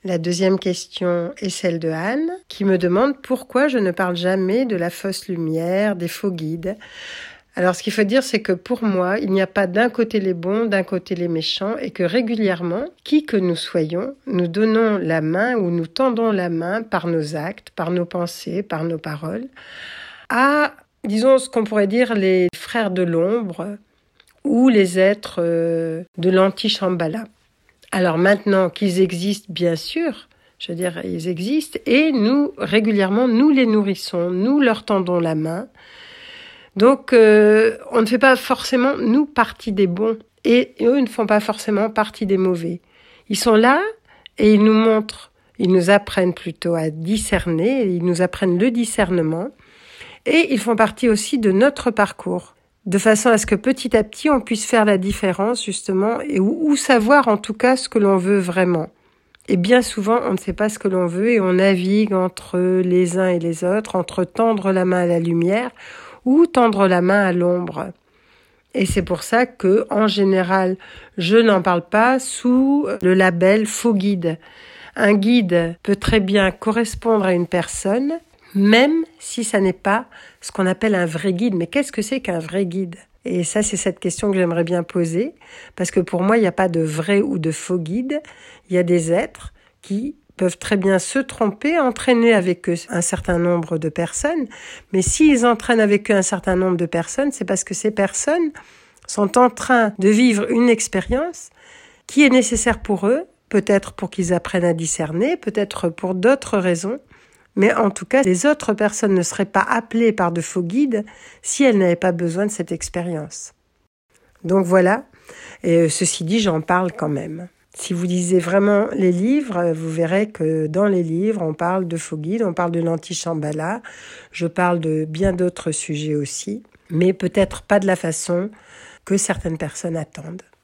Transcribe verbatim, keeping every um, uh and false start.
La deuxième question est celle de Anne, qui me demande pourquoi je ne parle jamais de la fausse lumière, des faux guides. Alors, ce qu'il faut dire, c'est que pour moi, il n'y a pas d'un côté les bons, d'un côté les méchants, et que régulièrement, qui que nous soyons, nous donnons la main ou nous tendons la main par nos actes, par nos pensées, par nos paroles, à, disons, ce qu'on pourrait dire les frères de l'ombre ou les êtres de l'anti-Shambhala. Alors maintenant qu'ils existent, bien sûr, je veux dire, ils existent, et nous, régulièrement, nous les nourrissons, nous leur tendons la main. Donc, euh, on ne fait pas forcément, nous, partie des bons, et eux ne font pas forcément partie des mauvais. Ils sont là, et ils nous montrent, ils nous apprennent plutôt à discerner, ils nous apprennent le discernement, et ils font partie aussi de notre parcours, de façon à ce que petit à petit, on puisse faire la différence, justement, et ou, ou savoir en tout cas ce que l'on veut vraiment. Et bien souvent, on ne sait pas ce que l'on veut, et on navigue entre les uns et les autres, entre tendre la main à la lumière, ou tendre la main à l'ombre. Et c'est pour ça que, en général, je n'en parle pas sous le label faux guide. Un guide peut très bien correspondre à une personne, même si ça n'est pas ce qu'on appelle un vrai guide. Mais qu'est-ce que c'est qu'un vrai guide ? Et ça, c'est cette question que j'aimerais bien poser, parce que pour moi, il n'y a pas de vrai ou de faux guide. Il y a des êtres qui peuvent très bien se tromper, entraîner avec eux un certain nombre de personnes. Mais s'ils entraînent avec eux un certain nombre de personnes, c'est parce que ces personnes sont en train de vivre une expérience qui est nécessaire pour eux, peut-être pour qu'ils apprennent à discerner, peut-être pour d'autres raisons. Mais en tout cas, les autres personnes ne seraient pas appelées par de faux guides si elles n'avaient pas besoin de cette expérience. Donc voilà, et ceci dit, j'en parle quand même. Si vous lisez vraiment les livres, vous verrez que dans les livres, on parle de faux guides, on parle de l'anti-Shambhala, je parle de bien d'autres sujets aussi, mais peut-être pas de la façon que certaines personnes attendent.